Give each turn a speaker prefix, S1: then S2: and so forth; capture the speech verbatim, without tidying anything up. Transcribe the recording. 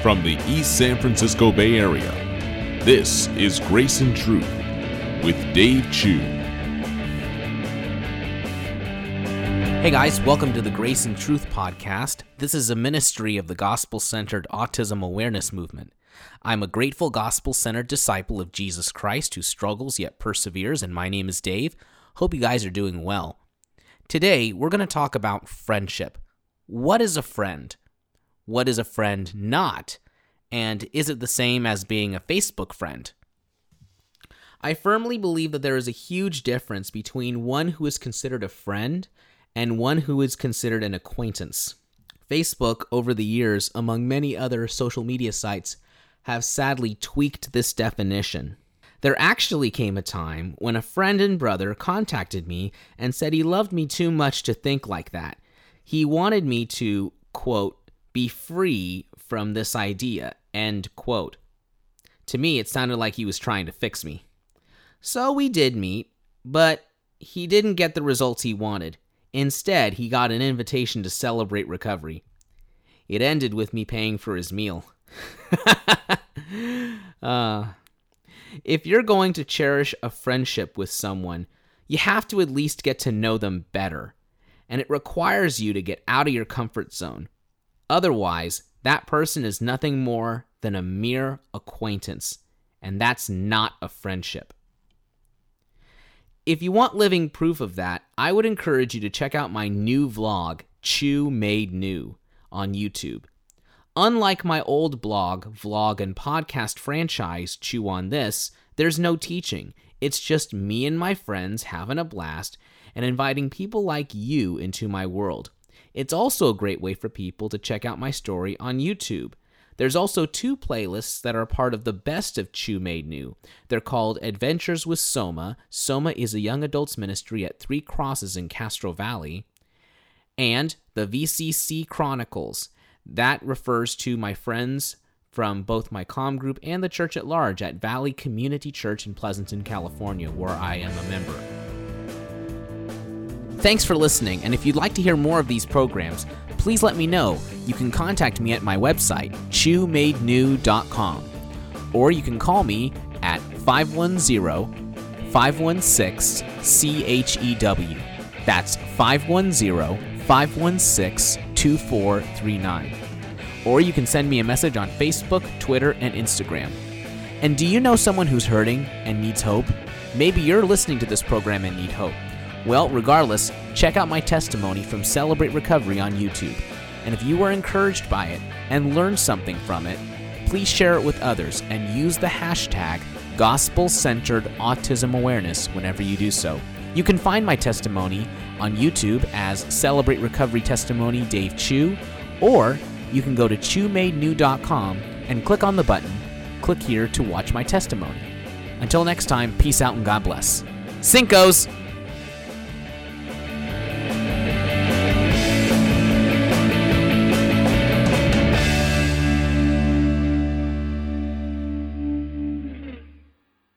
S1: from the East San Francisco Bay Area, this is Grace and Truth with Dave Chu.
S2: Hey guys, welcome to the Grace and Truth podcast. This is a ministry of the gospel-centered autism awareness movement. I'm a grateful gospel-centered disciple of Jesus Christ who struggles yet perseveres, and my name is Dave. Hope you guys are doing well. Today, we're going to talk about friendship. What is a friend? What is a friend not? And is it the same as being a Facebook friend? I firmly believe that there is a huge difference between one who is considered a friend and one who is considered an acquaintance. Facebook, over the years, among many other social media sites, have sadly tweaked this definition. There actually came a time when a friend and brother contacted me and said he loved me too much to think like that. He wanted me to, quote, be free from this idea, end quote. To me, it sounded like he was trying to fix me. So we did meet, but he didn't get the results he wanted. Instead, he got an invitation to celebrate recovery. It ended with me paying for his meal. uh, if you're going to cherish a friendship with someone, you have to at least get to know them better. And it requires you to get out of your comfort zone. Otherwise, that person is nothing more than a mere acquaintance, and that's not a friendship. If you want living proof of that, I would encourage you to check out my new vlog, Chu Made New, on YouTube. Unlike my old blog, vlog, and podcast franchise, Chew on This, there's no teaching. It's just me and my friends having a blast and inviting people like you into my world. It's also a great way for people to check out my story on YouTube. There's also two playlists that are part of the best of Chew Made New. They're called Adventures with Soma. Soma is a young adults ministry at Three Crosses in Castro Valley. And the V C C Chronicles. That refers to my friends from both my comm group and the church at large at Valley Community Church in Pleasanton, California, where I am a member. Thanks for listening, and if you'd like to hear more of these programs, please let me know. You can contact me at my website, chew made new dot com, or you can call me at five one zero, five one six, C H E W. That's five one zero, five one six, two four three nine. Or you can send me a message on Facebook, Twitter, and Instagram. And do you know someone who's hurting and needs hope? Maybe you're listening to this program and need hope. Well, regardless, check out my testimony from Celebrate Recovery on YouTube. And if you were encouraged by it and learned something from it, please share it with others and use the hashtag Gospel-Centered Autism Awareness whenever you do so. You can find my testimony on YouTube as Celebrate Recovery Testimony Dave Chu, or you can go to chew made new dot com and click on the button, click here to watch my testimony. Until next time, peace out and God bless. Cinco's!